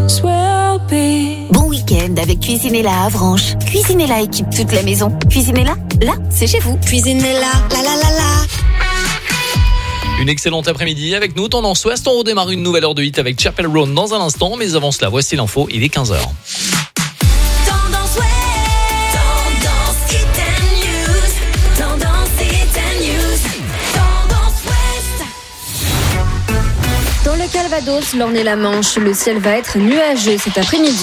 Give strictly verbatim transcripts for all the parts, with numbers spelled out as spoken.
Bon week-end avec Cuisinella à Avranches. Cuisinella équipe toute la maison. Cuisinella, là, c'est chez vous. Cuisinella, la la la la. Une excellente après-midi avec nous, Tendance Ouest. On redémarre une nouvelle heure de hit avec Chapel Roan dans un instant. Mais avant cela, voici l'info, il est quinze heures. Tendance Ouest, Tendance Hit and News, Tendance Hit and News, Tendance Ouest. Dans le Calvados, l'Orne-et-la-Manche, le ciel va être nuageux cet après-midi.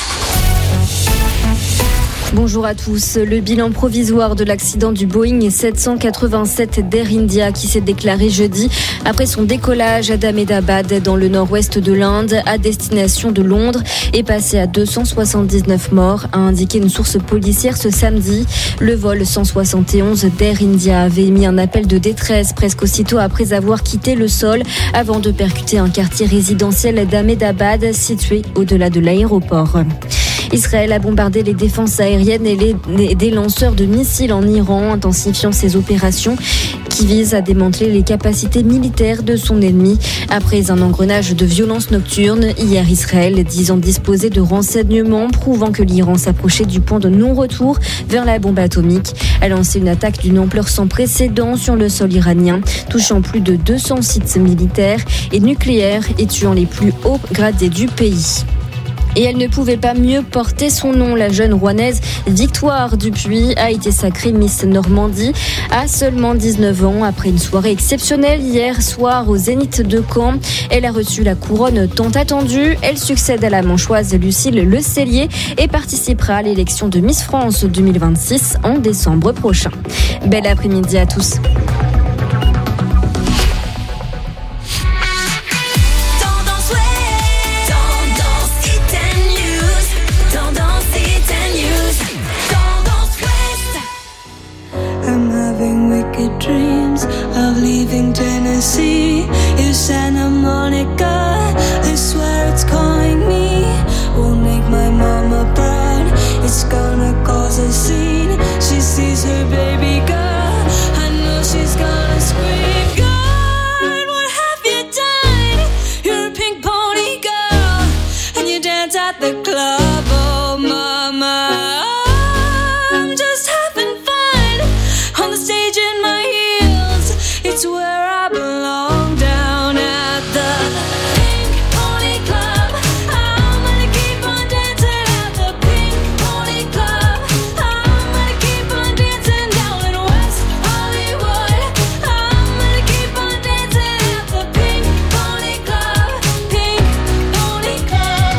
Bonjour à tous. Le bilan provisoire de l'accident du Boeing sept cent quatre-vingt-sept d'Air India qui s'est déclaré jeudi après son décollage à Ahmedabad dans le nord-ouest de l'Inde à destination de Londres est passé à deux cent soixante-dix-neuf morts, a indiqué une source policière ce samedi. Le vol cent soixante et onze d'Air India avait émis un appel de détresse presque aussitôt après avoir quitté le sol avant de percuter un quartier résidentiel d'Ahmedabad situé au-delà de l'aéroport. Israël a bombardé les défenses aériennes et les, les, des lanceurs de missiles en Iran, intensifiant ses opérations qui visent à démanteler les capacités militaires de son ennemi. Après un engrenage de violences nocturnes, hier Israël disant disposer de renseignements prouvant que l'Iran s'approchait du point de non-retour vers la bombe atomique, a lancé une attaque d'une ampleur sans précédent sur le sol iranien, touchant plus de deux cents sites militaires et nucléaires et tuant les plus hauts gradés du pays. Et elle ne pouvait pas mieux porter son nom. La jeune Rouennaise Victoire Dupuis a été sacrée Miss Normandie à seulement dix-neuf ans. Après une soirée exceptionnelle hier soir au Zénith de Caen, elle a reçu la couronne tant attendue. Elle succède à la manchoise Lucille Le Cellier et participera à l'élection de Miss France deux mille vingt-six en décembre prochain. Bel après-midi à tous. Dreams of leaving Tennessee. You Santa Monica, I swear it's calling me. Won't make my mama proud, it's gonna cause a scene. She sees her baby girl, I know she's gonna scream. God, what have you done? You're a pink pony girl, and you dance at the club. Oh mama, I'm just having fun on the stage in my it's where I belong, down at the Pink Pony Club. I'm gonna keep on dancing at the Pink Pony Club. I'm gonna keep on dancing down in West Hollywood. I'm gonna keep on dancing at the Pink Pony Club. Pink Pony Club.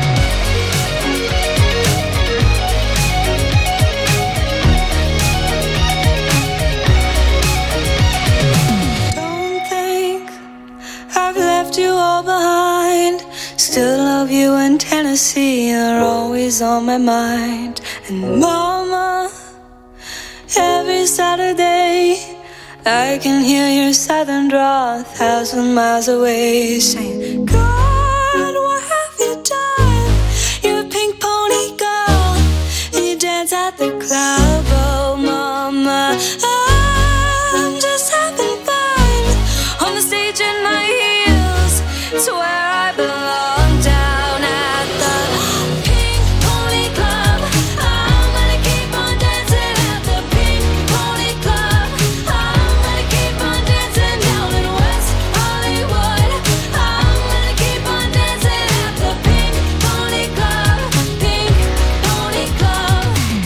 You all behind. Still love you in Tennessee. You're always on my mind. And mama, every Saturday I can hear your southern drawl a thousand miles away, saying, God, what have you done? You're a pink pony girl, and you dance at the club. Oh mama, I'm just having fun on the stage in my heels. It's where I belong, down at the Pink Pony Club. I'm gonna keep on dancing at the Pink Pony Club. I'm gonna keep on dancing down in West Hollywood. I'm gonna keep on dancing at the Pink Pony Club. Pink Pony Club.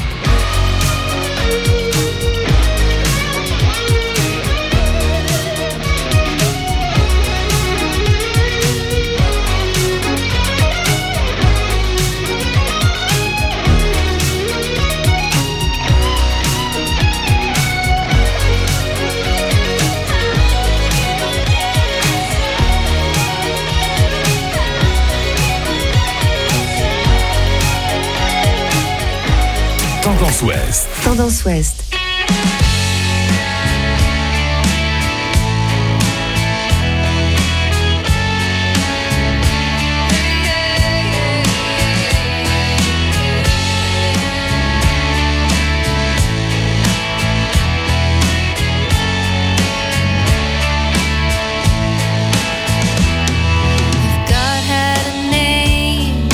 Tendance Ouest. Tendance Ouest. God had a name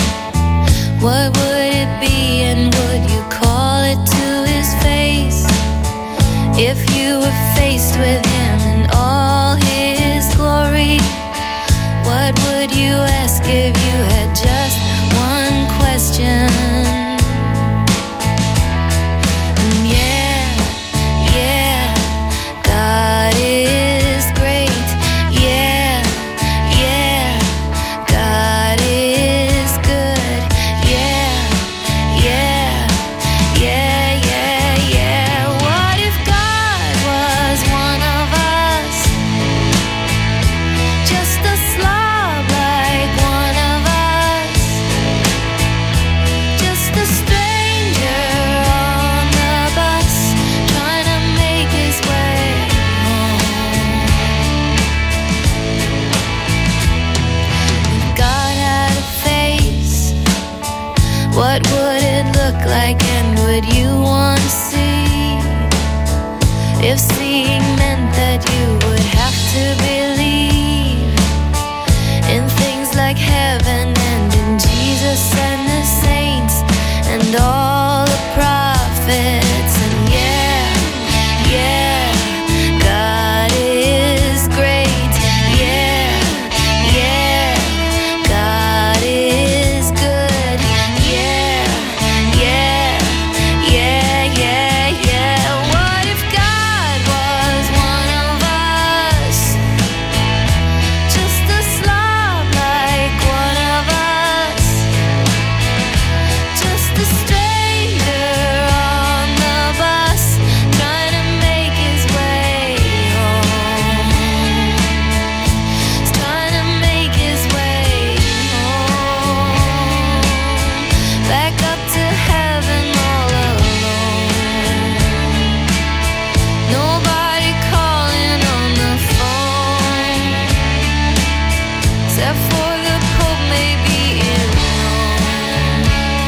what would it be and would you call it to his face? If you were faced with him in all his glory, what would you ask if you had just one question? And yeah, yeah, God is great. Yeah, yeah, God is good. Yeah, yeah, yeah, yeah, yeah. What if God was one of us? Just a slob like one of us. Just a stranger on the bus trying to make his way home. If God had a face, what would it look like and would you want to see? If seeing meant that you would have to believe in things like heaven and in Jesus and the saints and all the prophets. And yeah, yeah, God is great. Yeah, yeah, God is good. Yeah, yeah, yeah, yeah, yeah. What if God was one of us? Just a slob like one of us. Just a stranger on the bus trying to make his way home. He's trying to make his way home. Back up to heaven all alone. Nobody calling on the phone except for the Pope maybe in Rome.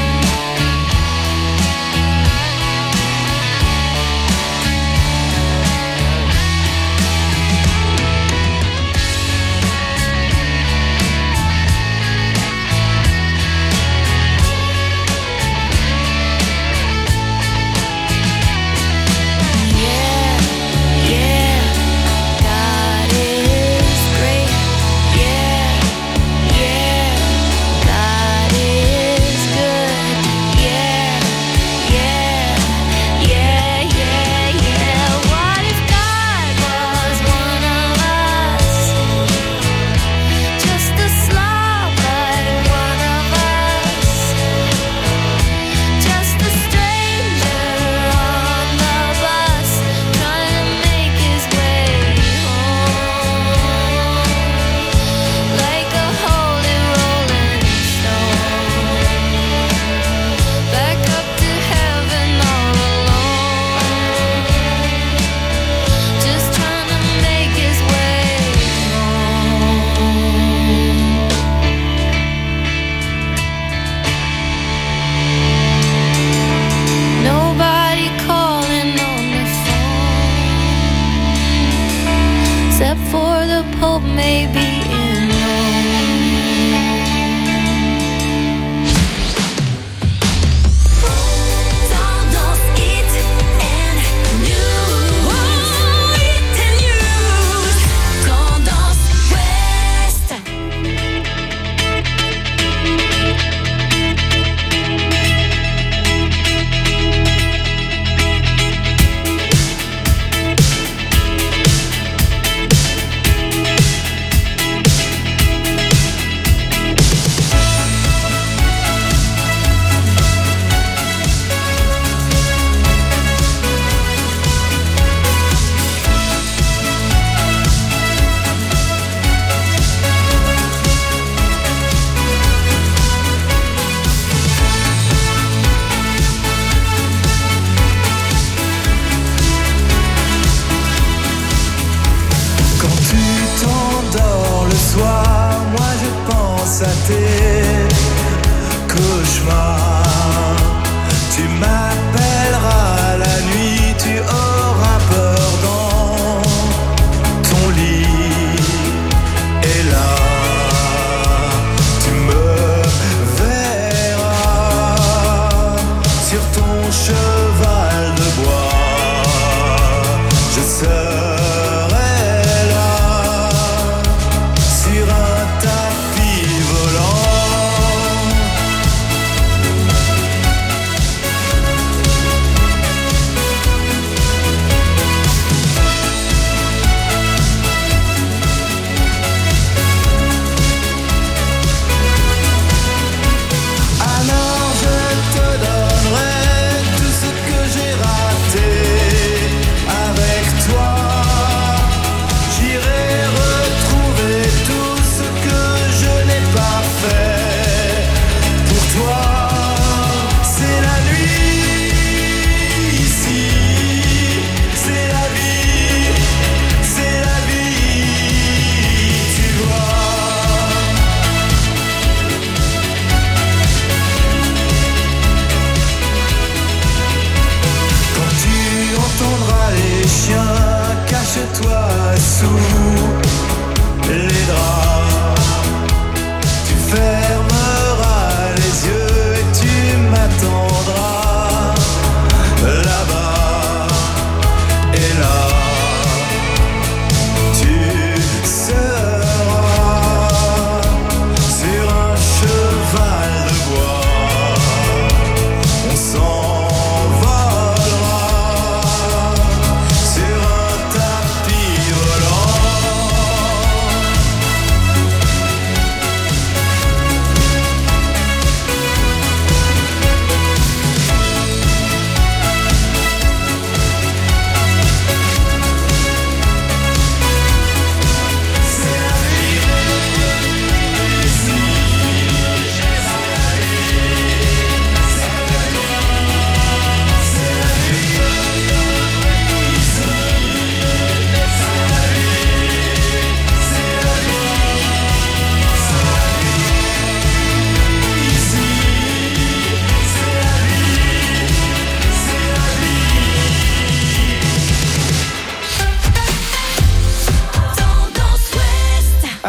Yeah, yeah, God is great. Yeah, yeah, God is good. Yeah, yeah, yeah, yeah, yeah. What if God was one of us? Just a slob like one of us. Just a stranger on the bus trying to make his way home. Like a holy rolling stone. Back up to heaven all alone. Just trying to make his way home. Nobody calling on the phone except for the Pope maybe in Rome. Tendance Hit and News. Hit and News. Tendance Ouest. Quand tu t'endors le soir, moi je pense à tes cauchemars. Tu m'appelleras la nuit, tu auras peur dans ton lit. Et là, tu me verras.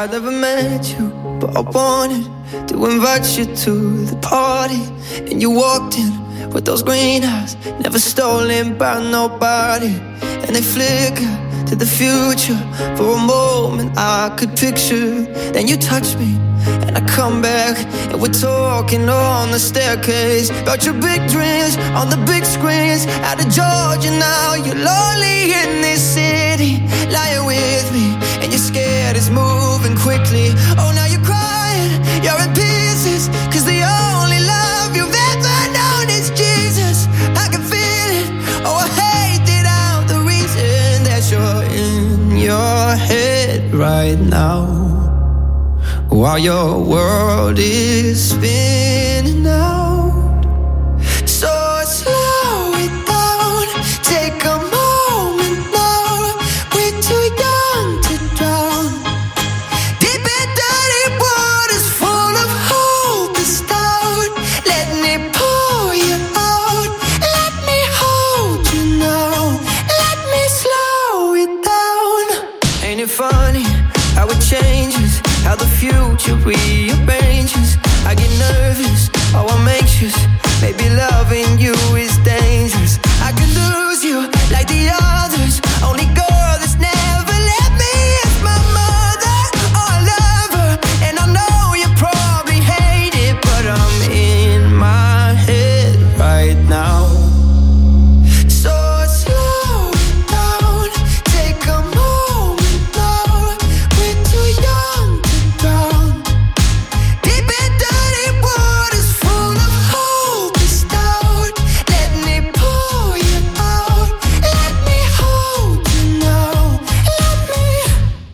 I never met you, but I wanted to invite you to the party. And you walked in with those green eyes, never stolen by nobody. And they flicker to the future. For a moment I could picture. Then you touch me and I come back, and we're talking on the staircase about your big dreams on the big screens. Out of Georgia now, you're lonely in this city, lying with me, and you're scared it's moving quickly. Oh, now you're crying, you're in pieces, cause the only love you've ever known is Jesus. I can feel it, oh I hate it out, the reason that you're in your head right now, while your world is spinning out. So slow it down, take a moment now. We're too young to drown. Deep in dirty waters full of hope is down. Let me pour you out. Let me hold you now. Let me slow it down. Ain't it funny how it changes, how the future rearranges? I get nervous, oh I'm anxious. Maybe loving you is dangerous. I could lose you like the others. Only girl that's never left me is my mother. Oh I love her, and I know you probably hate it, but I'm in my head right now. So slow it down, take a moment now. We're too young to drown. Deep in dirty waters full of hope is down. Let me pour you out. Let me hold you now. Let me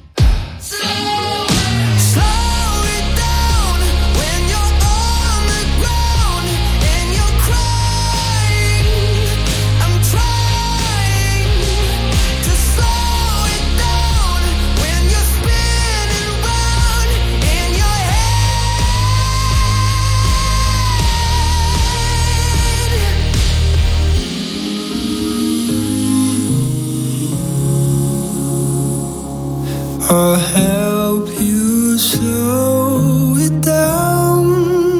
slow it down when you're on the ground and you're crying. I'm trying to slow it down when you're spinning round in your head. I'll help you slow it down.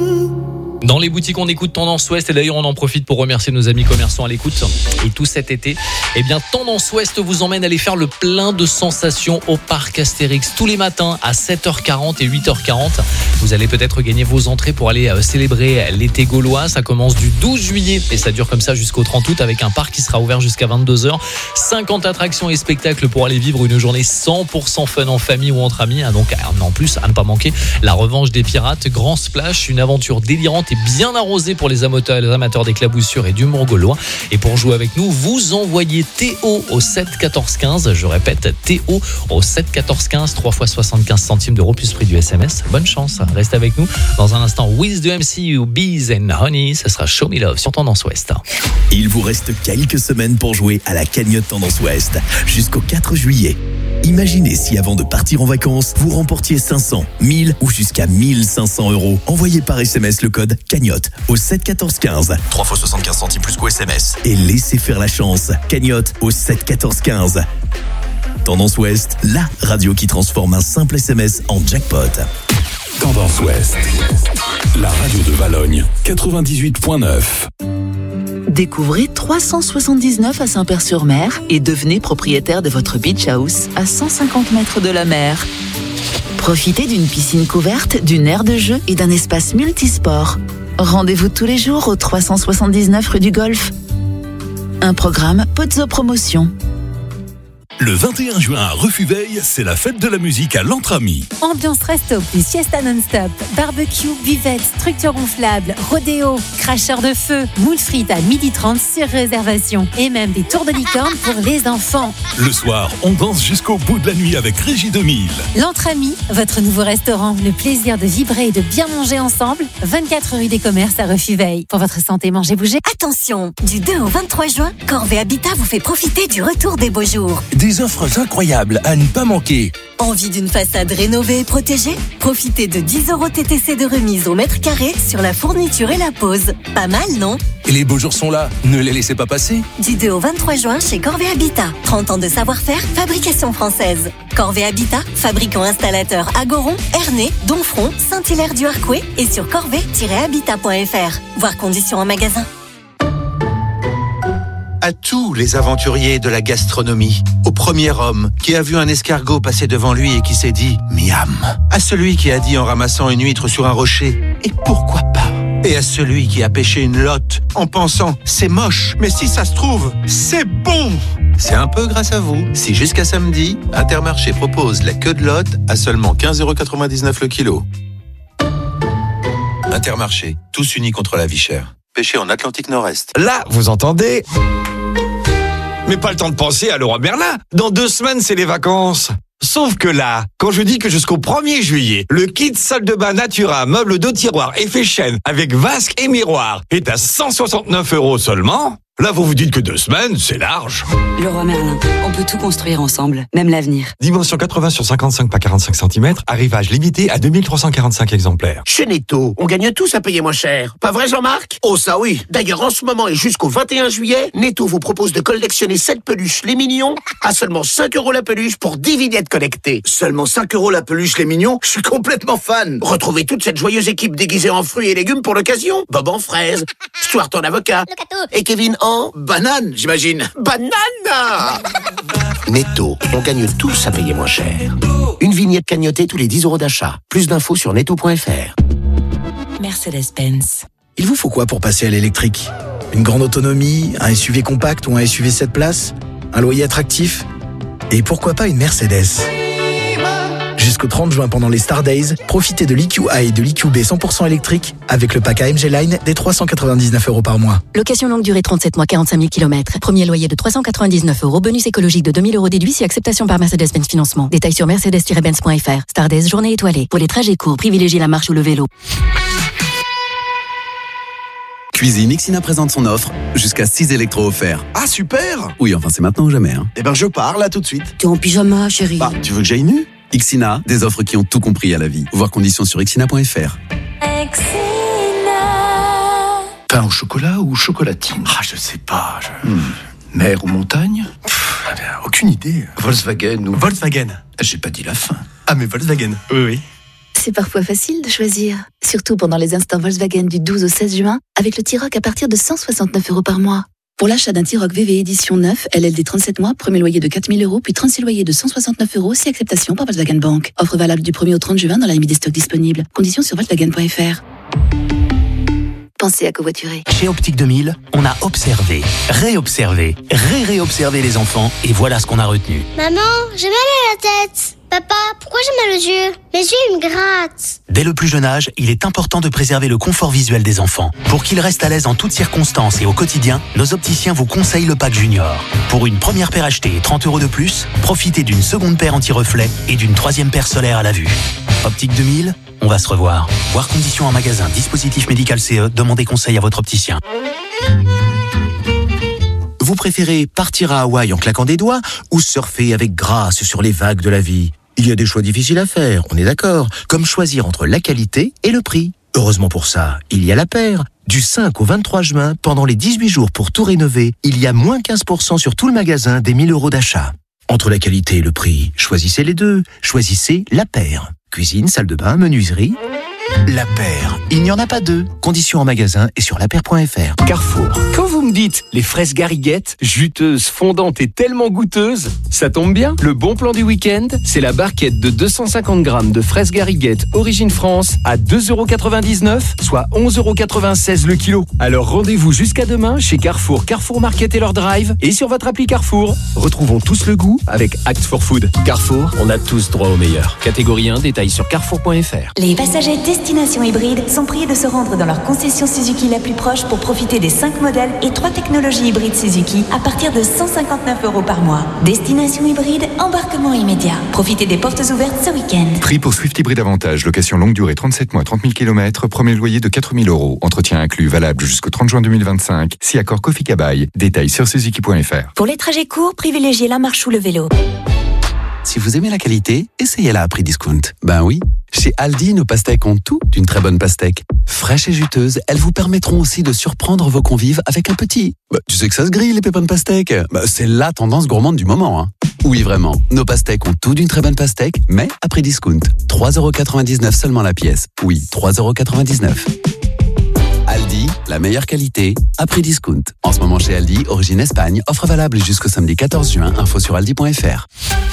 Dans les boutiques, on écoute Tendance Ouest, et d'ailleurs on en profite pour remercier nos amis commerçants à l'écoute. Et tout cet été, eh bien Tendance Ouest vous emmène à aller faire le plein de sensations au parc Astérix tous les matins à sept heures quarante et huit heures quarante. Vous allez peut-être gagner vos entrées pour aller euh, célébrer l'été gaulois. Ça commence du douze juillet et ça dure comme ça jusqu'au trente août, avec un parc qui sera ouvert jusqu'à vingt-deux heures. cinquante attractions et spectacles pour aller vivre une journée cent pour cent fun en famille ou entre amis. Donc en plus, à ne pas manquer, la revanche des pirates, grand splash, une aventure délirante et bien arrosée pour les amateurs, les amateurs d'éclaboussures et d'humour gaulois. Et pour jouer avec nous, vous envoyez T O au sept quatorze quinze. Je répète, T O au sept quatorze quinze, trois fois soixante-quinze centimes d'euros plus prix du S M S. Bonne chance, reste avec nous. Dans un instant, Wiz de M C U, Bees and Honey, ce sera Show Me Love sur Tendance Ouest. Il vous reste quelques semaines pour jouer à la cagnotte Tendance Ouest jusqu'au quatre juillet. Imaginez si avant de partir en vacances, vous remportiez cinq cents, mille ou jusqu'à mille cinq cents euros. Envoyez par S M S le code cagnotte au sept quatorze quinze. trois fois soixante-quinze centimes plus qu'au S M S. Et laissez faire la chance. Cagnotte au sept quatorze quinze. Tendance Ouest, la radio qui transforme un simple S M S en jackpot. Tendance Ouest, la radio de Valogne, quatre-vingt-dix-huit virgule neuf. Découvrez trois cent soixante-dix-neuf à Saint-Père-sur-Mer et devenez propriétaire de votre beach house à cent cinquante mètres de la mer. Profitez d'une piscine couverte, d'une aire de jeu et d'un espace multisport. Rendez-vous tous les jours au trois cent soixante-dix-neuf rue du Golfe. Un programme Pozzo Promotion. Le vingt et un juin à Refuveil, c'est la fête de la musique à l'Entre-Amis. Ambiance resto plus siesta non-stop, barbecue, buvette, structure gonflable, rodéo, cracheur de feu, moules frites à midi trente sur réservation et même des tours de licorne pour les enfants. Le soir, on danse jusqu'au bout de la nuit avec Régie deux mille. L'Entre-Amis, votre nouveau restaurant, le plaisir de vibrer et de bien manger ensemble, vingt-quatre rue des Commerces à Refuveil. Pour votre santé, mangez, bougez. Attention, du deux au vingt-trois juin, Corvée Habitat vous fait profiter du retour des beaux jours. Des offres incroyables à ne pas manquer. Envie d'une façade rénovée et protégée? Profitez de dix euros T T C de remise au mètre carré sur la fourniture et la pose. Pas mal, non? Les beaux jours sont là, ne les laissez pas passer. Du deux au vingt-trois juin chez Corvée Habitat. trente ans de savoir-faire, fabrication française. Corvée Habitat, fabricant installateur à Goron, Ernée, Donfront, Saint-Hilaire-du-Harcouët et sur corvée tiret habitat point f r. Voir conditions en magasin. À tous les aventuriers de la gastronomie, au premier homme qui a vu un escargot passer devant lui et qui s'est dit « miam », à celui qui a dit en ramassant une huître sur un rocher « et pourquoi pas ?» et à celui qui a pêché une lotte en pensant « c'est moche, mais si ça se trouve, c'est bon !» C'est un peu grâce à vous si jusqu'à samedi, Intermarché propose la queue de lotte à seulement quinze euros quatre-vingt-dix-neuf le kilo. Intermarché, tous unis contre la vie chère. Pêché en Atlantique Nord-Est. Là, vous entendez ? Mais pas le temps de penser à Leroy Merlin. Dans deux semaines, c'est les vacances. Sauf que là, quand je dis que jusqu'au premier juillet, le kit salle de bain Natura, meuble de tiroir, effet chaîne, avec vasque et miroir, est à cent soixante-neuf euros seulement, là vous vous dites que deux semaines, c'est large. Leroy Merlin, on peut tout construire ensemble, même l'avenir. Dimension quatre-vingts sur cinquante-cinq par quarante-cinq centimètres, arrivage limité à deux mille trois cent quarante-cinq exemplaires. Chez Netto, on gagne tous à payer moins cher. Pas vrai Jean-Marc ? Oh ça oui. D'ailleurs en ce moment et jusqu'au vingt et un juillet, Netto vous propose de collectionner sept peluches les mignons à seulement cinq euros la peluche pour dix vignettes collectées. Seulement cinq euros la peluche les mignons ? Je suis complètement fan. Retrouvez toute cette joyeuse équipe déguisée en fruits et légumes pour l'occasion. Bob en fraises, Stuart en avocat et Kevin en... banane, j'imagine. Banane. Netto, on gagne tous à payer moins cher. Une vignette cagnotée tous les dix euros d'achat. Plus d'infos sur netto point f r. Mercedes-Benz. Il vous faut quoi pour passer à l'électrique ? Une grande autonomie, un S U V compact ou un S U V sept places ? Un loyer attractif ? Et pourquoi pas une Mercedes ? Jusqu'au trente juin pendant les Star Days, profitez de l'E Q A et de l'E Q B cent pour cent électrique avec le pack A M G Line des trois cent quatre-vingt-dix-neuf euros par mois. Location longue durée trente-sept mois, quarante-cinq mille kilomètres. Premier loyer de trois cent quatre-vingt-dix-neuf euros. Bonus écologique de deux mille euros déduit si acceptation par Mercedes-Benz Financement. Détails sur mercedes tiret benz point f r. Star Days, journée étoilée. Pour les trajets courts, privilégiez la marche ou le vélo. Cuisine Ixina présente son offre, jusqu'à six électros offerts. Ah super ! Oui, enfin c'est maintenant ou jamais. Hein. Eh ben je pars là tout de suite. T'es en pyjama, chérie. Bah, tu veux que j'aille nu ? Ixina, des offres qui ont tout compris à la vie. Voir conditions sur ixina point f r. Pain au chocolat ou chocolatine ? Ah, je sais pas. Je... Hmm. Mer ou montagne ? Pff, aucune idée. Volkswagen ou... Volkswagen. J'ai pas dit la fin. Ah, mais Volkswagen. Oui, oui. C'est parfois facile de choisir. Surtout pendant les instants Volkswagen du douze au seize juin, avec le T-Roc à partir de cent soixante-neuf euros par mois. Pour l'achat d'un T-Roc V V édition neuf, L L D trente-sept mois, premier loyer de quatre mille euros, puis trente-six loyers de cent soixante-neuf euros, si acceptation par Volkswagen Bank. Offre valable du premier au trente juin dans la limite des stocks disponibles. Conditions sur volkswagen point f r. Pensez à covoiturer. Chez Optique deux mille, on a observé, réobservé, ré-réobservé les enfants et voilà ce qu'on a retenu. Maman, j'ai mal à la tête. Papa, pourquoi j'ai mal aux yeux? Mes yeux, ils me grattent. Dès le plus jeune âge, il est important de préserver le confort visuel des enfants. Pour qu'ils restent à l'aise en toutes circonstances et au quotidien, nos opticiens vous conseillent le pack Junior. Pour une première paire achetée et trente euros de plus, profitez d'une seconde paire anti-reflet et d'une troisième paire solaire à la vue. Optique deux mille, on va se revoir. Voir conditions en magasin, dispositif médical C E, demandez conseil à votre opticien. Vous préférez partir à Hawaï en claquant des doigts ou surfer avec grâce sur les vagues de la vie? Il y a des choix difficiles à faire, on est d'accord, comme choisir entre la qualité et le prix. Heureusement pour ça, il y a La Paire. Du cinq au vingt-trois juin, pendant les dix-huit jours pour tout rénover, il y a moins quinze pour cent sur tout le magasin des mille euros d'achat. Entre la qualité et le prix, choisissez les deux. Choisissez La Paire. Cuisine, salle de bain, menuiserie... La Paire, il n'y en a pas deux. Conditions en magasin et sur la paire point f r. Carrefour. Quand vous me dites les fraises gariguettes, juteuses, fondantes et tellement goûteuses, ça tombe bien. Le bon plan du week-end, c'est la barquette de deux cent cinquante grammes de fraises gariguettes Origine France à deux euros quatre-vingt-dix-neuf, soit onze euros quatre-vingt-seize le kilo. Alors rendez-vous jusqu'à demain chez Carrefour, Carrefour Market et leur drive et sur votre appli Carrefour. Retrouvons tous le goût avec Act for Food. Carrefour, on a tous droit au meilleur. Catégorie un, détails sur carrefour point f r. Les passagers Destination Hybride sont priés de se rendre dans leur concession Suzuki la plus proche pour profiter des cinq modèles et trois technologies hybrides Suzuki à partir de cent cinquante-neuf euros par mois. Destination Hybride, embarquement immédiat. Profitez des portes ouvertes ce week-end. Prix pour Swift Hybride Avantage, location longue durée trente-sept mois, trente mille kilomètres, premier loyer de quatre mille euros. Entretien inclus, valable jusqu'au trente juin deux mille vingt-cinq. Si accord Kofi Kabaï. Détails sur suzuki point f r. Pour les trajets courts, privilégiez la marche ou le vélo. Si vous aimez la qualité, essayez-la à prix discount. Ben oui, chez Aldi, nos pastèques ont tout d'une très bonne pastèque. Fraîches et juteuses, elles vous permettront aussi de surprendre vos convives avec un petit... Bah, tu sais que ça se grille, les pépins de pastèque. Bah, c'est la tendance gourmande du moment. Hein. Oui, vraiment, nos pastèques ont tout d'une très bonne pastèque, mais à prix discount. trois euros quatre-vingt-dix-neuf seulement la pièce. Oui, trois euros quatre-vingt-dix-neuf. Aldi, la meilleure qualité, à prix discount. En ce moment chez Aldi, origine Espagne, offre valable jusqu'au samedi quatorze juin, info sur aldi point fr.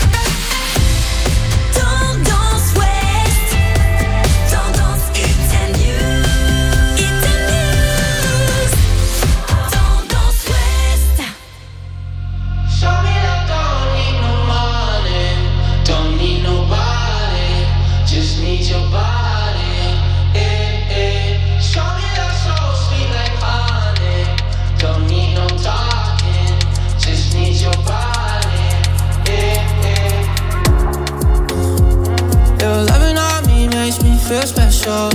Feel special.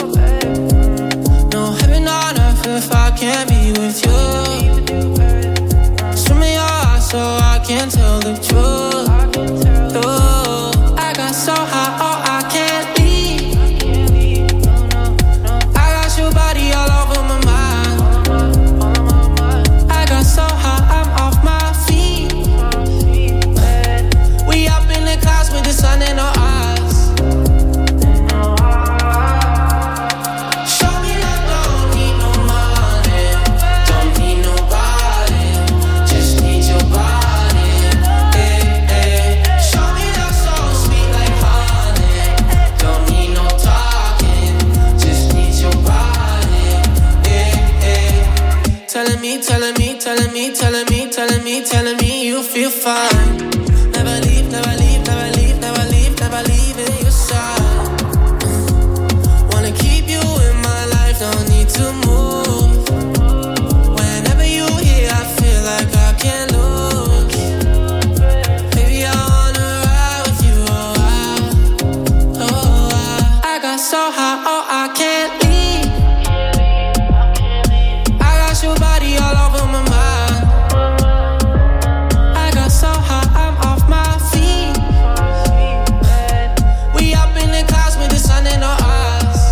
No heaven on earth if I can't be with you. Swim me your eyes so I can tell the truth. Ooh, I got so high, oh I can't leave. I got your body all over my mind. I got so high, I'm off my feet. We up in the clouds with the sun in our eyes. Telling me, telling me, telling me, telling me, telling me, telling me you feel fine. Never leave, never leave, never leave, never leave, never leave in your side. Wanna keep you in my life, don't need to move. Whenever you here, I feel like I can't lose. Baby, I wanna ride with you, oh I, oh I. I got so high, oh I can't leave. Your body all over my mind. I got so high, I'm off my feet. We up in the clouds with the sun in our eyes.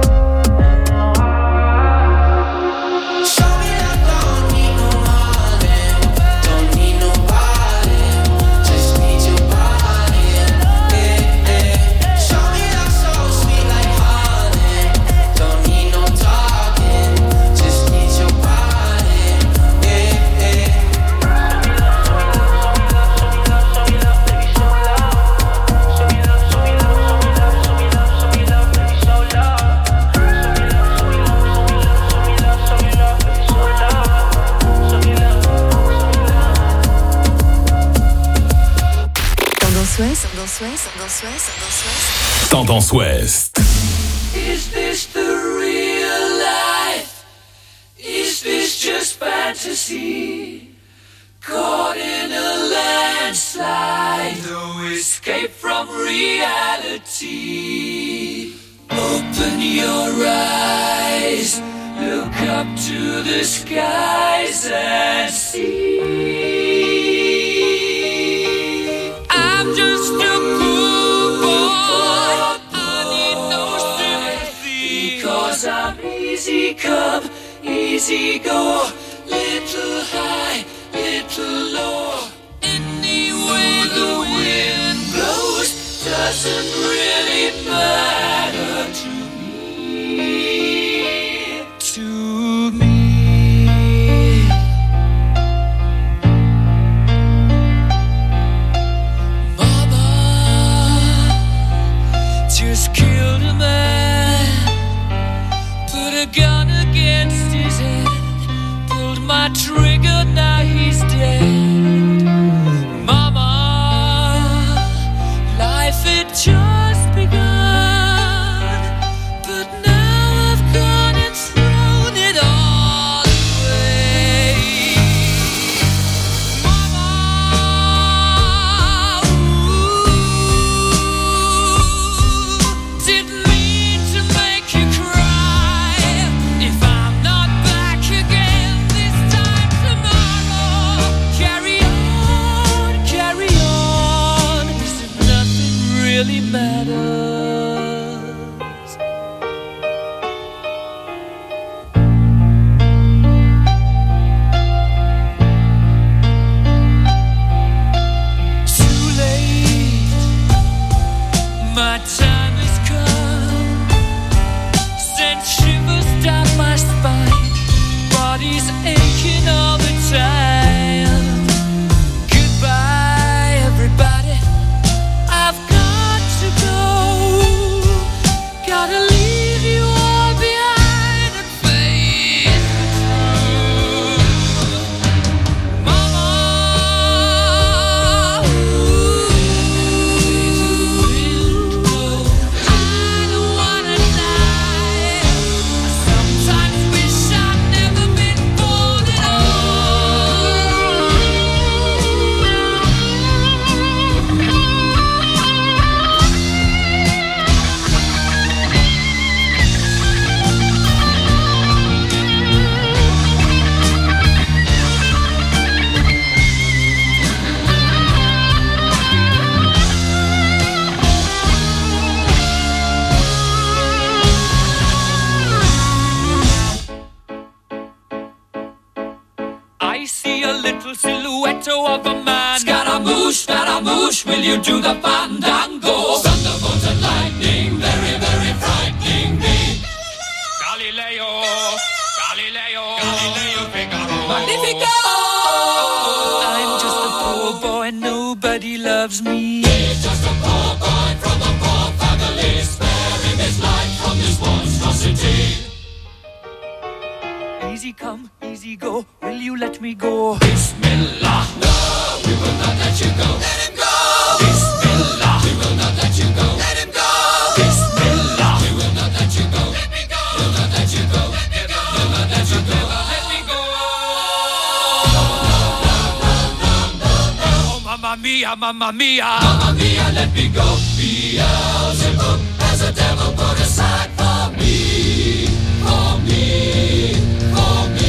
Show me that don't need no money, don't need nobody, just need your body. Yeah, yeah. Show me that so sweet like honey, don't need no talking, just need your body. Ouest, Tendance Ouest, Tendance Ouest, Tendance Ouest. Tendance Ouest. Is this the real life? Is this just fantasy? Caught in a landslide, no escape from reality. Open your eyes, look up to the skies and see. I'm just a cool boy, I need no sympathy, because I'm easy come, easy go, little high, little low. Any way the wind blows doesn't really matter to me, to me. Just killed a man, put a gun against his head, pulled my trigger, now he's dead. Mama, life had just begun, but now I've gone and thrown it all away. Mama, didn't mean to make you cry. If I'm not back again this time tomorrow, carry on, carry on. Is it see a little silhouette of a man. Scaramouche, Scaramouche, will you do the fandango? Thunderbolt and lightning, very, very frightening me. Galileo, Galileo, Galileo Figaro. Magnifico! I'm just a poor boy, nobody loves me. He's just a poor boy from a poor family, sparing his life from this monstrosity. Easy come, easy go, will you let me go? Bismillah, no, we will not let you go. Let him go! Bismillah, we will not let you go. Let him go! Bismillah, we will not let you go. Let me go! We'll not let you go. Let me go! We'll not let you go. Let me go! No, no, no, no, no, no, no. Oh, mamma mia, mamma mia. Mamma mia, let me go. Beelzebub has a devil put aside for me, for me, for me.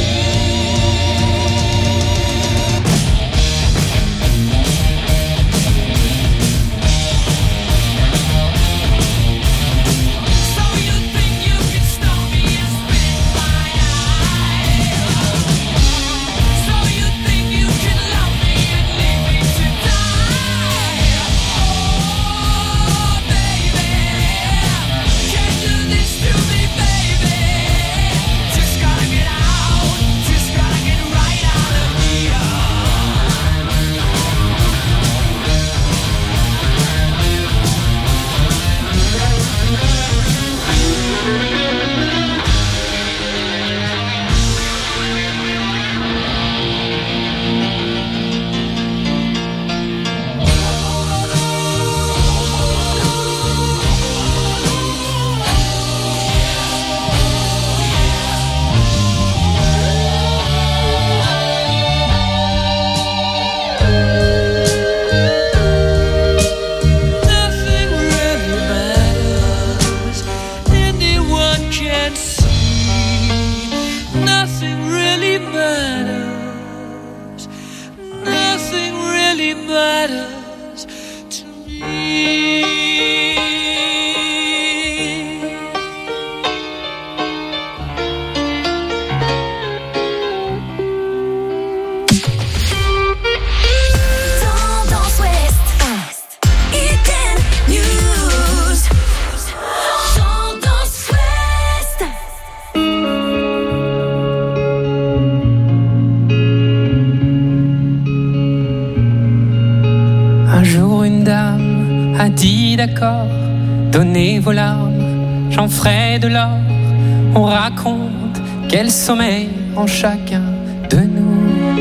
D'accord, donnez vos larmes, j'en ferai de l'or. On raconte quel sommeil en chacun de nous.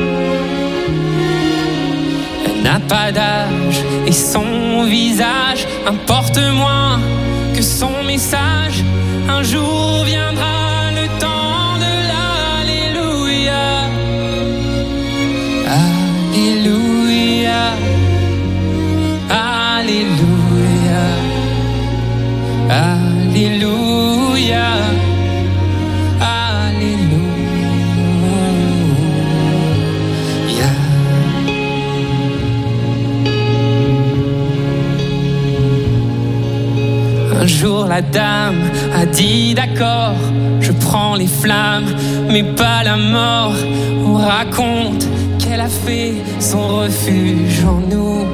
Elle n'a pas d'âge et son visage importe moins que son message. Un jour viendra le temps de l'Alléluia. Alléluia. Alléluia. Alléluia, Alléluia. Un jour la dame a dit d'accord, je prends les flammes, mais pas la mort. On raconte qu'elle a fait son refuge en nous.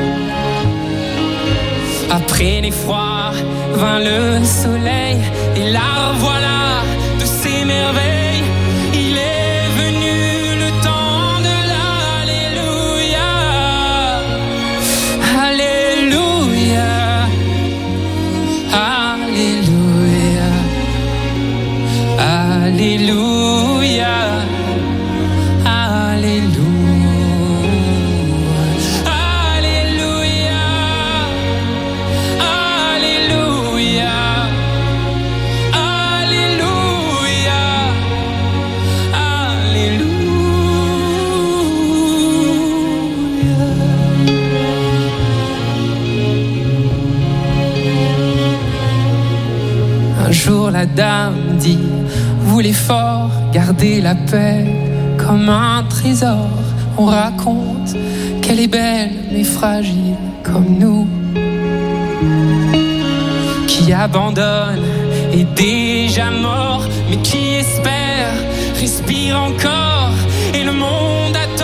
Après l'effroi vint le soleil, et la voilà de ses merveilles. Il est venu le temps de l'Alléluia. Alléluia. Alléluia. Alléluia. La dame dit, voulez fort garder la paix comme un trésor. On raconte qu'elle est belle mais fragile comme nous, qui abandonne est déjà mort, mais qui espère respire encore, et le monde attend.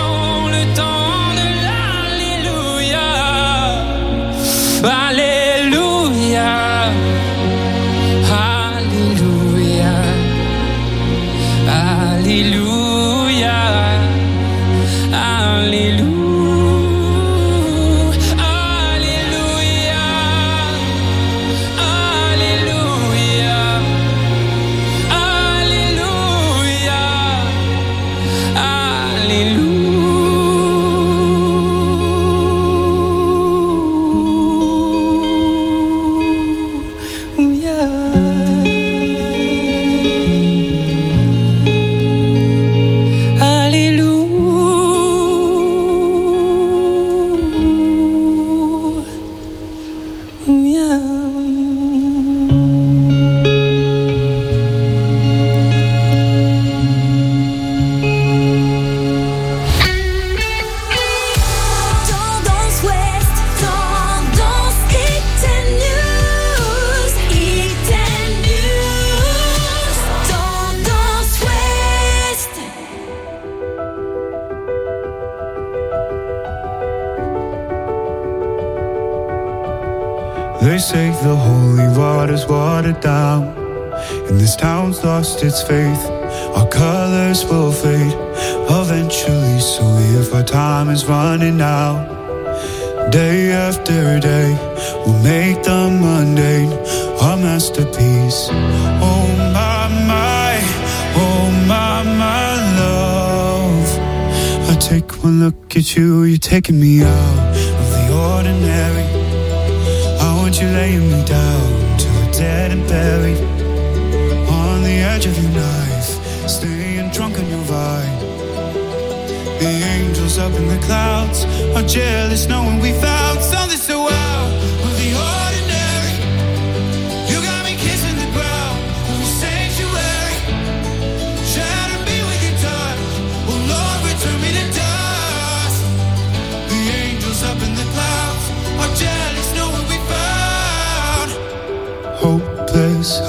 They say the holy water's watered down, and this town's lost its faith. Our colors will fade eventually, so if our time is running out, day after day, we'll make the mundane our masterpiece. Oh my, my, oh my, my love. I take one look at you, you're taking me out of the ordinary. I want you laying me down till we're dead and buried on the edge of your knife, staying drunk on your vine. The angels up in the clouds are jealous knowing we found something so out of the ordinary. You got me kissing the ground of your sanctuary. Shatter me with your touch, oh Lord, return me to dust. The angels up in the clouds are jealous knowing we found hopeless,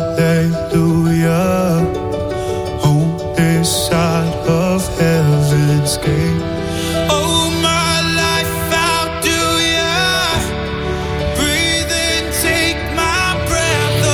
hallelujah. On this side of heaven's gate. Oh, my life, how do ya breathe and take my breath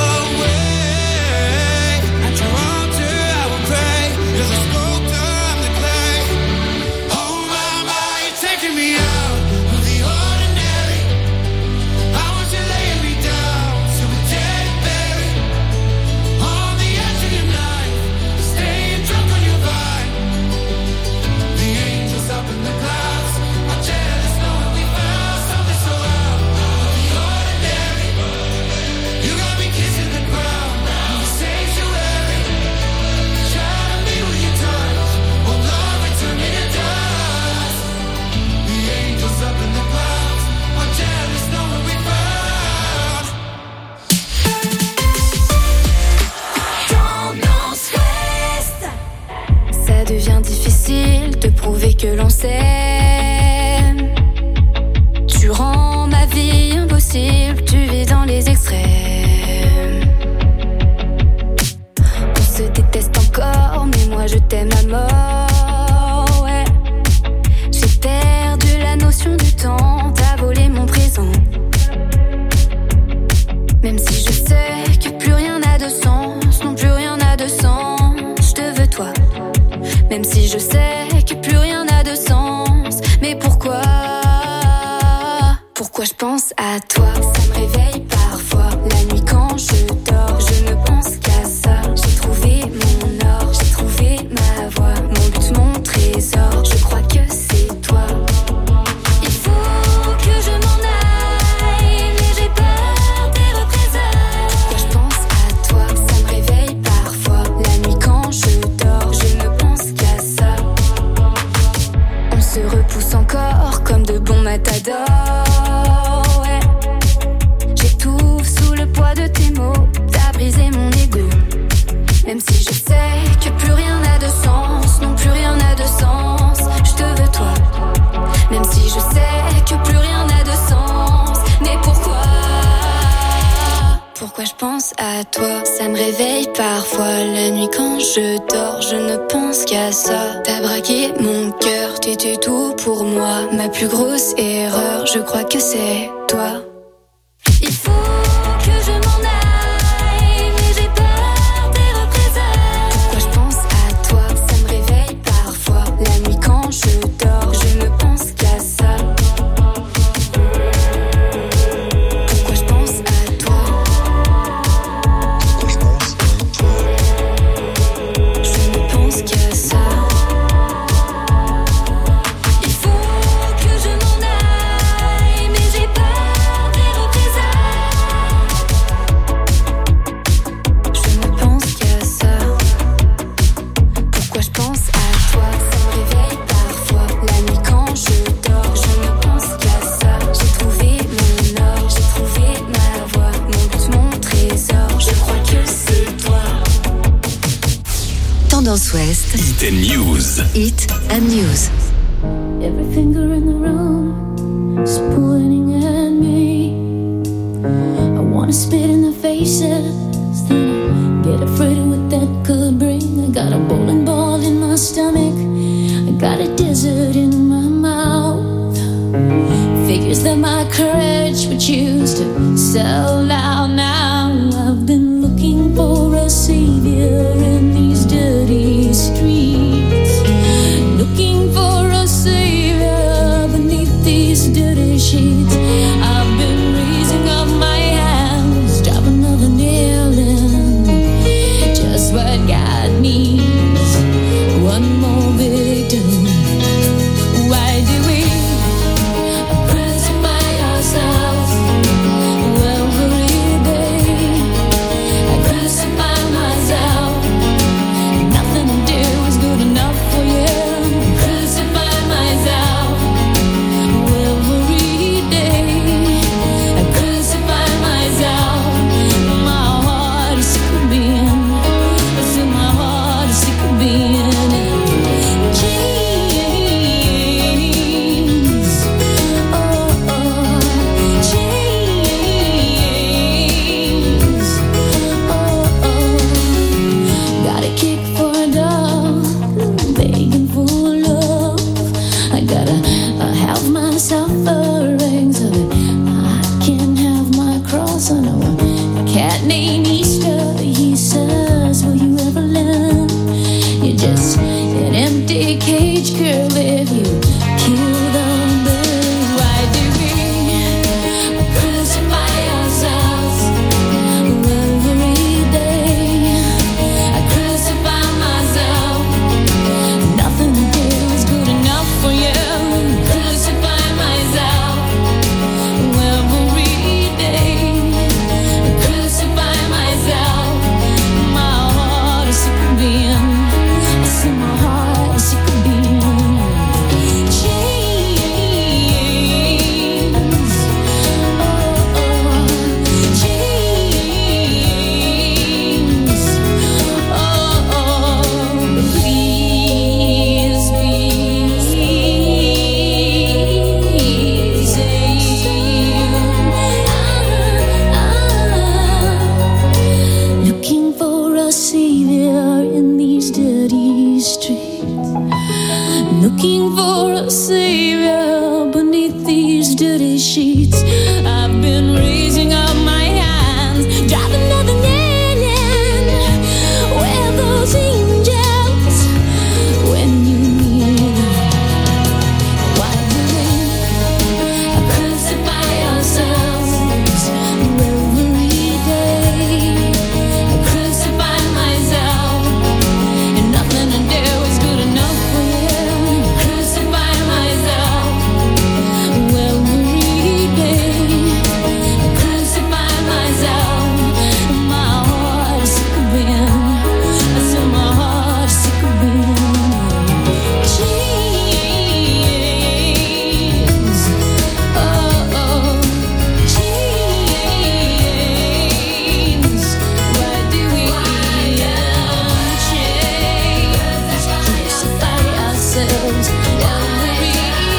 away? At your altar I will pray. You're the sculptor, I'm the clay. Oh, my, my, you're taking me out of the ordinary. I want you laying me down till we're dead and buried on the edge of your knife, staying drunk on your vine. The angels up in the clouds are jealous knowing we found something so out of the ordinary. You got me kissing the ground of your sanctuary. Shatter me with your touch, oh Lord, return me to dust. The angels up in the clouds are jealous knowing we found. Tendance Ouest. Ça devient difficile de prouver que l'on s'aime. Tu rends ma vie impossible, tu vis dans les extrêmes. On se déteste encore, mais moi je t'aime à mort, ouais. J'ai perdu la notion du temps, t'as volé mon présent. Même si je sais que plus rien n'a de sens, non plus rien n'a de sens, je te veux toi. Même si je sais que plus rien n'a de sens, mais pourquoi? Pourquoi je pense à toi? Ça me réveille parfois, la nuit quand je dors, je ne pense qu'à ça. J'ai trouvé mon or, j'ai trouvé ma voie, mon but, mon trésor, je crois que c'est toi. Il faut que je m'en aille, mais j'ai peur des représailles. Pourquoi je pense à toi? Ça me réveille parfois, la nuit quand je dors, je ne pense qu'à ça. On se repousse encore comme de bons matadors, ouais. J'étouffe sous le poids de tes mots, t'as brisé mon ego. Même si je sais que plus rien n'a de sens, non plus rien n'a de sens, je te veux toi. Même si je sais que plus rien n'a de sens, mais pourquoi? Pourquoi je pense à toi? Ça me réveille parfois, la nuit quand je dors, je ne pense qu'à ça. T'as braqué mon cœur, t'étais tout pour moi. Ma plus grosse erreur, je crois que c'est toi. Il faut que je m'en aille, mais j'ai peur des représailles. Pourquoi je pense à toi? Ça me réveille parfois, la nuit quand je dors, je ne pense qu'à ça. Pourquoi je pense à toi? Je ne pense qu'à ça. Il faut que je m'en aille, mais j'ai peur des représailles. Je ne pense qu'à ça. Pourquoi je pense à toi? Ça me réveille parfois, la nuit quand je dors, je ne pense qu'à ça. J'ai trouvé mon or, j'ai trouvé ma voie, mon but, mon trésor, je crois que c'est toi. Tendance Ouest. Hit and News. Hit and News. Every finger in the room is pointing at me. I wanna spit in the faces, then I get afraid of what that could bring. I got a bowling ball in my stomach, I got a desert in my mouth. Figures that my courage would choose to sell out now. I've been looking for a savior in these dirty streets, looking for a savior beneath these dirty sheets. I've been raising up my hands, drop another nail in, just what God needs, one more victim. Why do we crucify ourselves every day? I crucify myself. Nothing to do is good enough for you. Crucify myself every day. I crucify myself. My heart is sick of being. I feel my heart is sick of being in chains. Oh, oh, chains. Oh, oh. Got a kick for a dog, begging for love. I gotta uh, have myself a ring so that I can have my cross. I know a cat named Easter. He says, will you ever learn? You're just an empty cage, girl, if you kill the bird. Why do we crucify ourselves every day? I crucify myself. Nothing to do is good enough for you. Crucify myself every day. I crucify myself. My heart is sick of being. I see my heart is sick of being chains. Oh, oh, chains. Oh, oh, please, please, I'm looking for a savior in these dirty streets, looking for a savior beneath these dirty sheets. I've been raising up my hands, driving another nail in. Where are those angels when you need them? Why do we crucify ourselves every day? I crucify myself, and nothing to do is good enough for you. Crucify myself every day. I crucify myself. My heart is sick of being. I said my heart is sick of being chains. Oh, oh, chains. Why do we chains? Crucify ourselves every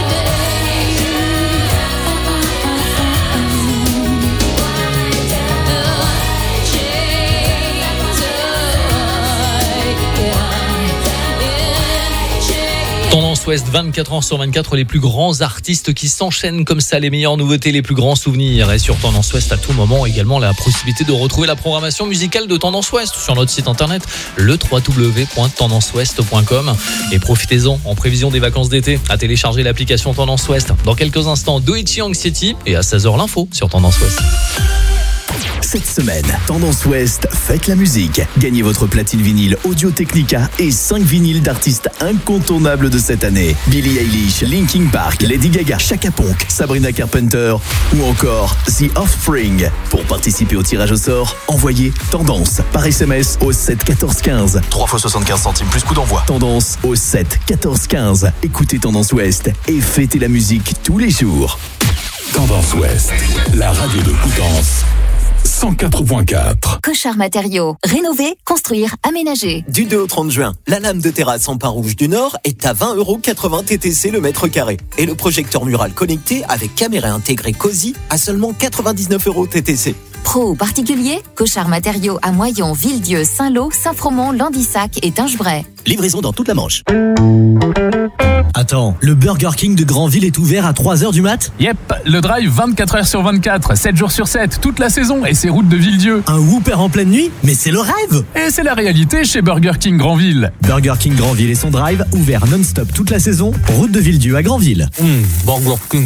Tendance Ouest, vingt-quatre heures sur vingt-quatre, les plus grands artistes qui s'enchaînent comme ça, les meilleures nouveautés, les plus grands souvenirs. Et sur Tendance Ouest, à tout moment, également la possibilité de retrouver la programmation musicale de Tendance Ouest sur notre site internet, le w w w point tendance ouest point com. Et profitez-en, en prévision des vacances d'été, à télécharger l'application Tendance Ouest. Dans quelques instants, Doichi Anxiety et à seize heures l'info sur Tendance Ouest. Cette semaine, Tendance Ouest, faites la musique. Gagnez votre platine vinyle Audio Technica et cinq vinyles d'artistes incontournables de cette année. Billie Eilish, Linkin Park, Lady Gaga, Chaka Ponk, Sabrina Carpenter ou encore The Offspring. Pour participer au tirage au sort, envoyez Tendance par S M S au sept quatorze quinze. trois fois soixante-quinze centimes plus coût d'envoi. Tendance au sept quatorze quinze. Écoutez Tendance Ouest et fêtez la musique tous les jours. Tendance Ouest, la radio de Coutances. cent quatre point quatre. Cochard Matériaux. Rénover, construire, aménager. Du deux au trente juin, la lame de terrasse en Pin-Rouge du Nord est à vingt euros quatre-vingts T T C le mètre carré. Et le projecteur mural connecté avec caméra intégrée COSI à seulement quatre-vingt-dix-neuf euros T T C. Pro ou particulier, Cochard Matériaux à Moyon, Villedieu, Saint-Lô, Saint-Fromont, Landissac et Tingebray. Livraison dans toute la Manche. Attends, le Burger King de Granville est ouvert à trois heures du mat? Yep, le drive vingt-quatre heures sur vingt-quatre, sept jours sur sept, toute la saison et c'est route de Villedieu. Un Whopper en pleine nuit? Mais c'est le rêve! Et c'est la réalité chez Burger King Granville. Burger King Granville et son drive, ouvert non-stop toute la saison, route de Villedieu à Granville. Mmh, Burger King.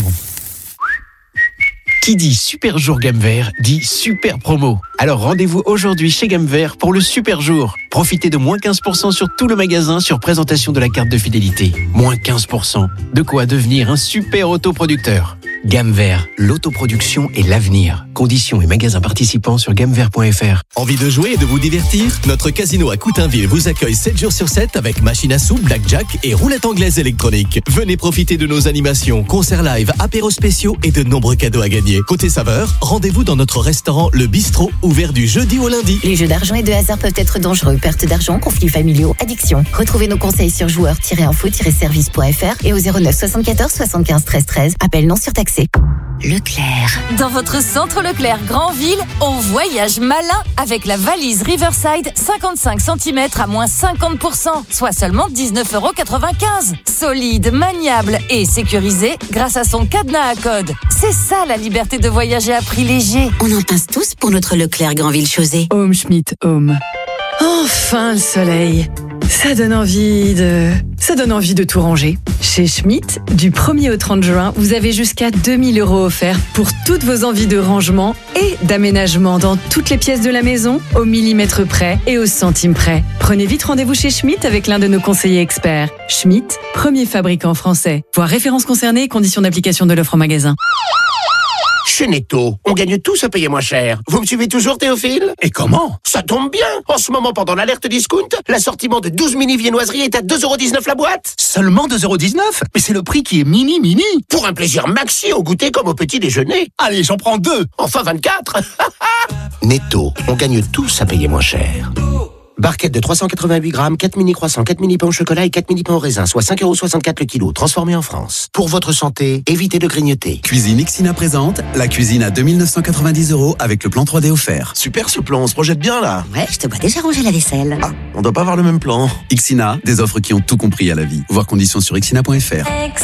Qui dit super jour gamme vert dit super promo. Alors rendez-vous aujourd'hui chez Gamme Vert pour le super jour. Profitez de moins quinze pour cent sur tout le magasin sur présentation de la carte de fidélité. Moins quinze pour cent. De quoi devenir un super autoproducteur. Gamme Vert, l'autoproduction et l'avenir. Conditions et magasins participants sur gamme vert point f r. Envie de jouer et de vous divertir? Notre casino à Coutainville vous accueille sept jours sur sept avec machine à sous, blackjack et roulette anglaise électronique. Venez profiter de nos animations, concerts live, apéros spéciaux et de nombreux cadeaux à gagner. Côté saveur, rendez-vous dans notre restaurant Le Bistrot, ouvert du jeudi au lundi. Les jeux d'argent et de hasard peuvent être dangereux. Perte d'argent, conflits familiaux, addiction. Retrouvez nos conseils sur joueurs tiret info tiret service point f r et au zéro neuf soixante-quatorze soixante-quinze treize treize. Appel non surtaxé. Leclerc. Dans votre centre Leclerc Grandville, on voyage malin avec la valise Riverside cinquante-cinq centimètres à moins cinquante pour cent, soit seulement dix-neuf euros quatre-vingt-quinze. Solide, maniable et sécurisé grâce à son cadenas à code. C'est ça la liberté de voyager à prix léger. On en pince tous pour notre Leclerc Grandville-Chaussée. Home Schmidt Home. Enfin le soleil. Ça donne envie de... Ça donne envie de tout ranger. Chez Schmidt, du premier au trente juin, vous avez jusqu'à deux mille euros offerts pour toutes vos envies de rangement et d'aménagement dans toutes les pièces de la maison, au millimètre près et au centime près. Prenez vite rendez-vous chez Schmidt avec l'un de nos conseillers experts. Schmidt, premier fabricant français. Voir références concernées et conditions d'application de l'offre en magasin. Chez Netto, on gagne tous à payer moins cher. Vous me suivez toujours, Théophile? Et comment? Ça tombe bien. En ce moment, pendant l'alerte discount, l'assortiment de douze mini viennoiseries est à deux euros dix-neuf la boîte. Seulement deux euros dix-neuf? Mais c'est le prix qui est mini mini. Pour un plaisir maxi au goûter comme au petit déjeuner. Allez, j'en prends deux. Enfin vingt-quatre. Netto, on gagne tous à payer moins cher. Barquette de trois cent quatre-vingt-huit grammes, quatre mini croissants, quatre mini pains au chocolat et quatre mini pains au raisin, soit cinq euros soixante-quatre le kilo, transformé en France. Pour votre santé, évitez de grignoter. Cuisine Ixina présente la cuisine à deux mille neuf cent quatre-vingt-dix euros avec le plan trois D offert. Super ce plan, on se projette bien là. Ouais, je te vois déjà ranger la vaisselle. Ah, on doit pas avoir le même plan. Ixina, des offres qui ont tout compris à la vie. Voir conditions sur ixina point f r.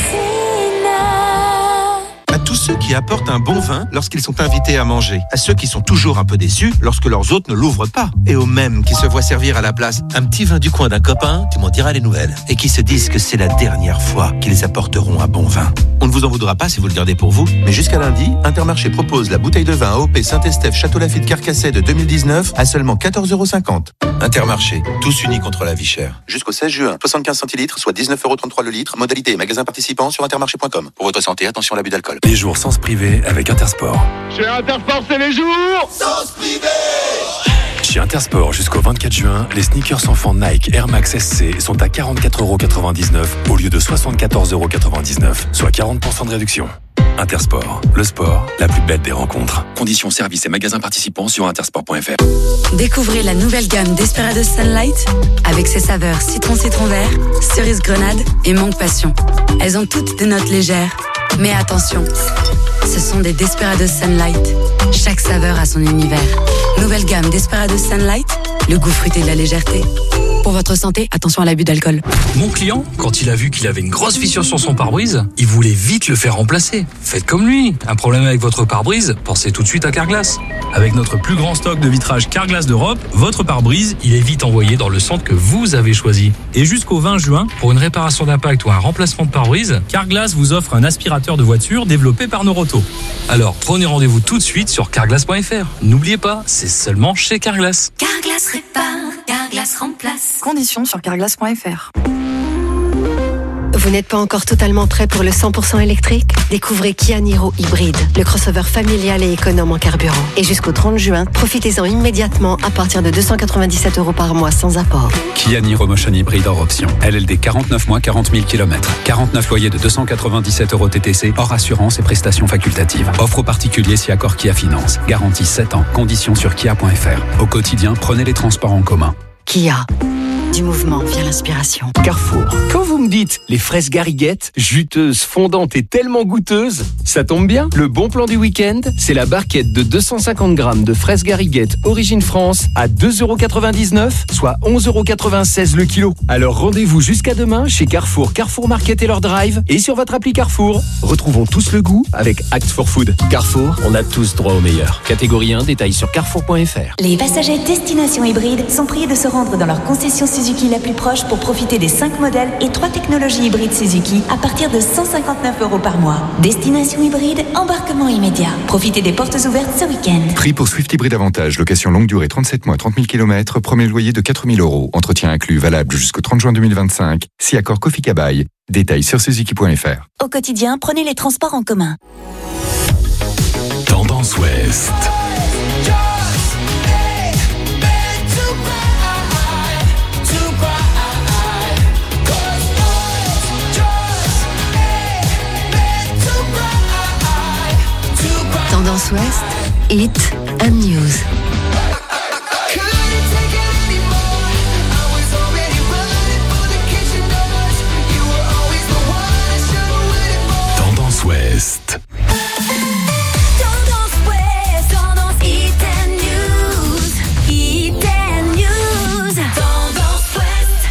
À tous ceux qui apportent un bon vin lorsqu'ils sont invités à manger. À ceux qui sont toujours un peu déçus lorsque leurs hôtes ne l'ouvrent pas. Et aux mêmes qui se voient servir à la place un petit vin du coin d'un copain, tu m'en diras les nouvelles. Et qui se disent que c'est la dernière fois qu'ils apporteront un bon vin. On ne vous en voudra pas si vous le gardez pour vous. Mais jusqu'à lundi, Intermarché propose la bouteille de vin A O P Saint-Estèphe Château Lafite Carcassonne de deux mille dix-neuf à seulement quatorze euros cinquante. Intermarché, tous unis contre la vie chère. Jusqu'au seize juin, soixante-quinze centilitres, soit dix-neuf euros trente-trois le litre. Modalité et magasin participant sur intermarché point com. Pour votre santé, attention à l'abus d'alcool. Les jours sans se priver avec Intersport. Chez Intersport, c'est les jours sans se priver. Chez Intersport, jusqu'au vingt-quatre juin, les sneakers enfants Nike Air Max S C sont à quarante-quatre euros quatre-vingt-dix-neuf au lieu de soixante-quatorze euros quatre-vingt-dix-neuf, soit quarante pour cent de réduction. Intersport, le sport, la plus belle des rencontres. Conditions, services et magasins participants sur intersport point f r. Découvrez la nouvelle gamme Desperados Sunlight avec ses saveurs citron citron vert, cerise grenade et mangue passion. Elles ont toutes des notes légères, mais attention, ce sont des Desperados Sunlight. Chaque saveur a son univers. Nouvelle gamme Desperados Sunlight, le goût fruité de la légèreté. Pour votre santé, attention à l'abus d'alcool. Mon client, quand il a vu qu'il avait une grosse fissure sur son pare-brise, il voulait vite le faire remplacer. Faites comme lui. Un problème avec votre pare-brise, pensez tout de suite à Carglass. Avec notre plus grand stock de vitrage Carglass d'Europe, votre pare-brise, il est vite envoyé dans le centre que vous avez choisi. Et jusqu'au vingt juin, pour une réparation d'impact ou un remplacement de pare-brise, Carglass vous offre un aspirateur de voiture développé par Noroto. Alors, prenez rendez-vous tout de suite sur carglass point f r. N'oubliez pas, c'est seulement chez Carglass. Carglass répare, Carglass remplace. Conditions sur carglass point f r. Vous n'êtes pas encore totalement prêt pour le cent pour cent électrique? Découvrez Kia Niro Hybride, le crossover familial et économe en carburant. Et jusqu'au trente juin, profitez-en immédiatement à partir de deux cent quatre-vingt-dix-sept euros par mois sans apport. Kia Niro Motion Hybride hors option. L L D quarante-neuf mois, quarante mille kilomètres. quarante-neuf loyers de deux cent quatre-vingt-dix-sept euros T T C, hors assurance et prestations facultatives. Offre aux particuliers si accord Kia Finance. Garantie sept ans. Conditions sur kia point f r. Au quotidien, prenez les transports en commun. Kia. Du mouvement vient l'inspiration. Carrefour. Quand vous me dites les fraises Gariguette, juteuses, fondantes et tellement goûteuses, ça tombe bien. Le bon plan du week-end, c'est la barquette de deux cent cinquante grammes de fraises Gariguette origine France à deux euros quatre-vingt-dix-neuf, soit onze euros quatre-vingt-seize le kilo. Alors rendez-vous jusqu'à demain chez Carrefour, Carrefour Market et leur drive et sur votre appli Carrefour. Retrouvons tous le goût avec Act for Food. Carrefour, on a tous droit au meilleur. Catégorie un, détails sur carrefour point f r. Les passagers destination hybride sont priés de se rendre dans leur concession Suzuki la plus proche pour profiter des cinq modèles et trois technologies hybrides Suzuki à partir de cent cinquante-neuf euros par mois. Destination hybride, embarquement immédiat. Profitez des portes ouvertes ce week-end. Prix pour Swift Hybride Avantage, location longue durée trente-sept mois, trente mille kilomètres, premier loyer de quatre mille euros. Entretien inclus, valable jusqu'au trente juin deux mille vingt-cinq. Si accord Kofi Kabaï. Détails sur suzuki point f r. Au quotidien, prenez les transports en commun. Tendance Ouest. Tendance Ouest, Hit and News. Tendance Ouest. Tendance Ouest, tendance Hit and News. Hit and News. Tendance Ouest.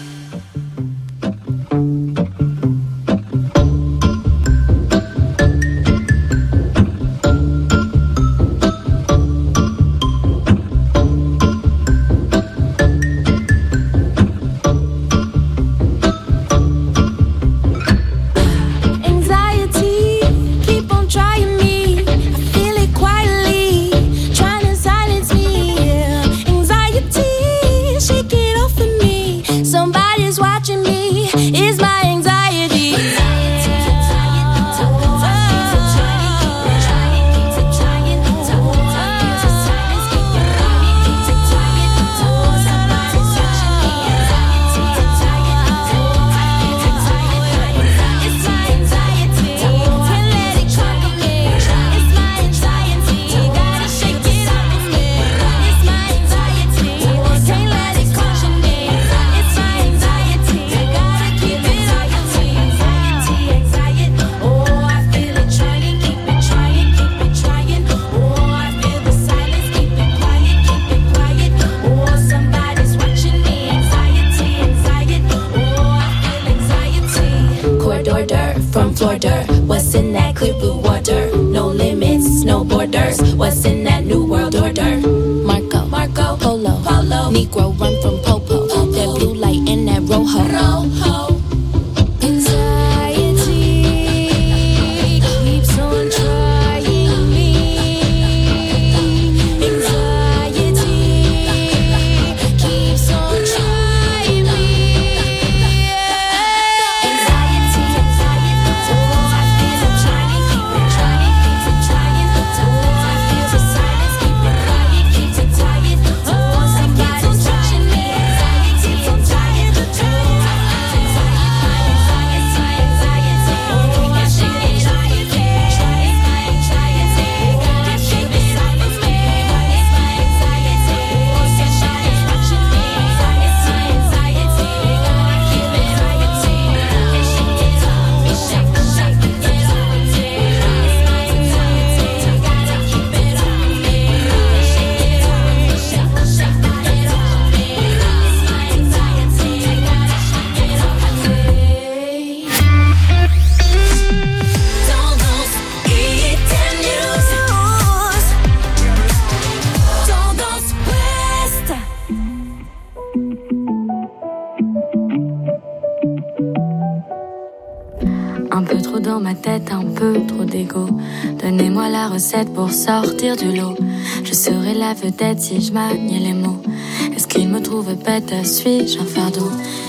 Pour sortir du lot, je serai la vedette si je maniais les mots. Est-ce qu'il me trouve bête? Suis-je un fardeau?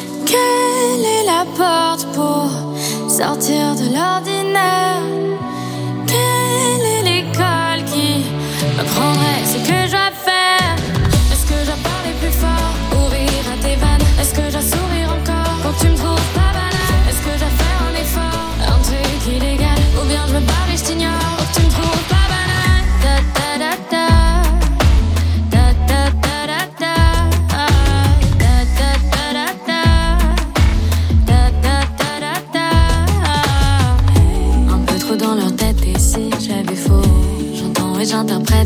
Quelle est la porte pour sortir de l'ordinaire? Quelle est l'école qui m'apprendrait ce que je dois faire? Est-ce que je dois parler plus fort ou rire à tes vannes? Est-ce que je dois sourire encore quand tu me trouves pas banale? Est-ce que je dois faire un effort, un truc illégal? Ou bien je me barre et je t'ignore? Tu me trouves pas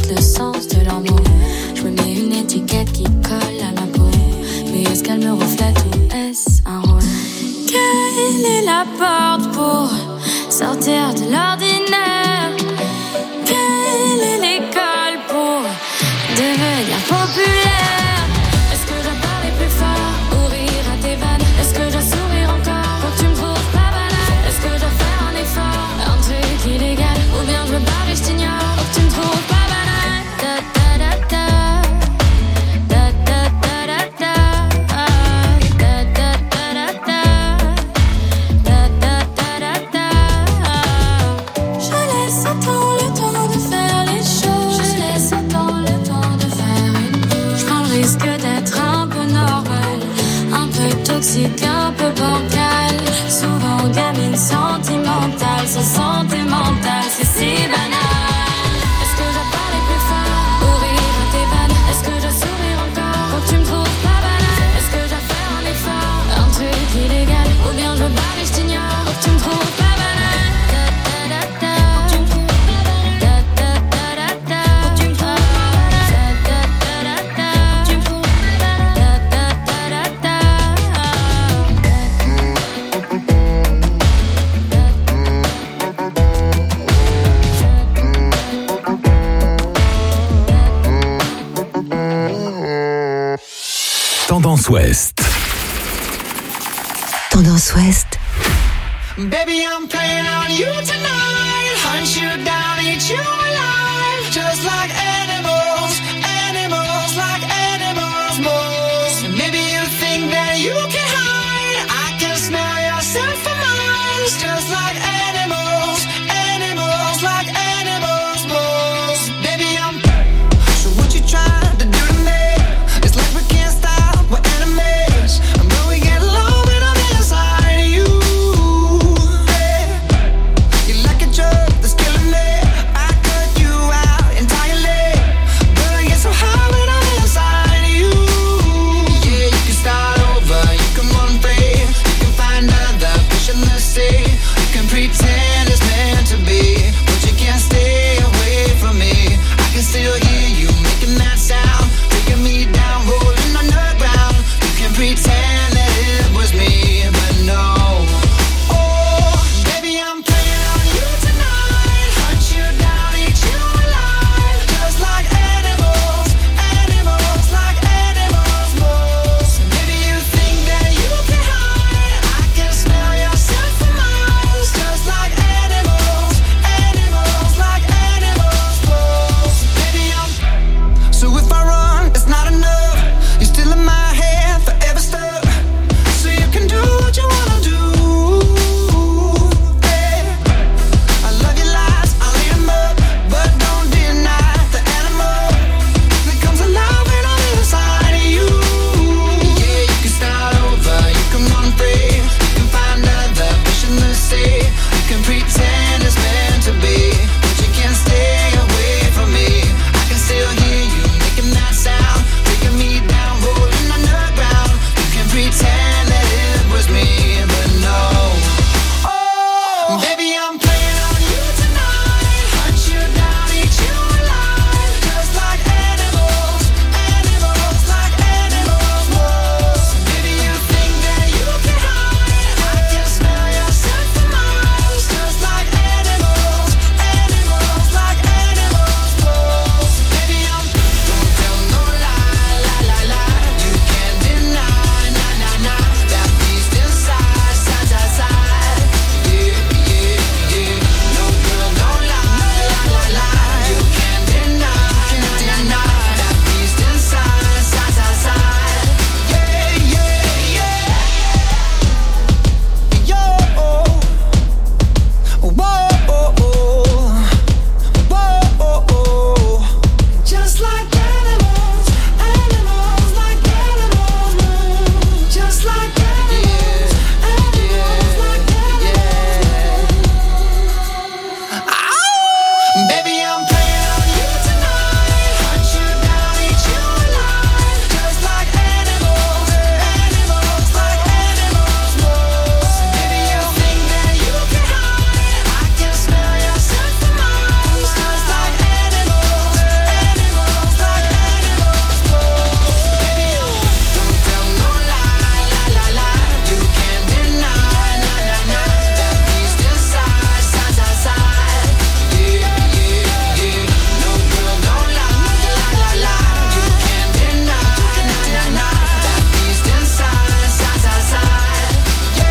le sens de leurs mots. Je me mets une étiquette qui colle à ma peau. Mais est-ce qu'elle me reflète ou est-ce un rôle? Quelle est la porte pour sortir de l'ordinaire? Quelle est l'école pour devenir populaire? Est-ce que je dois parler plus fort ou rire à tes vannes? Est-ce que je dois sourire encore pour que tu me trouves pas banal? Est-ce que je dois faire un effort, un truc illégal? Ou bien je me barre et je t'ignore pour que tu me trouves pas banal? Da da da da. Da da da da da. Da da da da da. Da da da da da. Je laisse au temps le temps de faire les choses. Je laisse au temps le temps de faire une pause. Je prends le risque d'être un peu normal, un peu toxique, un peu bancal. Souvent gamine sentimentale, se sentir mentale, c'est si banal. Est-ce que je dois parler plus fort ou rire à tes vannes? Est-ce que je dois sourire encore pour que tu me trouves pas banal? Est-ce que je dois faire un effort, un truc illégal? Ou bien je me barre et je t'ignore pour que tu me trouves pas banal? Da da da da. Da da da da da. Da da da da da. Da da da da da. Tendance Ouest. Tendance Ouest. Baby, I'm playing on you tonight. Hunt you down, eat you alive. Just like